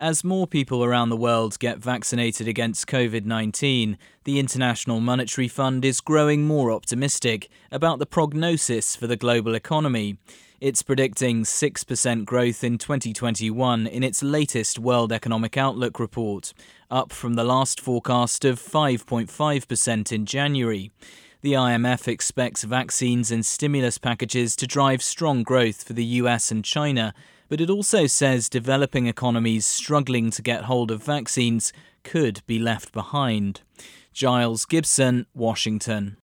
As more people around the world get vaccinated against COVID-19, the International Monetary Fund is growing more optimistic about the prognosis for the global economy. It's predicting 6% growth in 2021 in its latest World Economic Outlook report, up from the last forecast of 5.5% in January. The IMF expects vaccines and stimulus packages to drive strong growth for the US and China, but it also says developing economies struggling to get hold of vaccines could be left behind. Giles Gibson, Washington.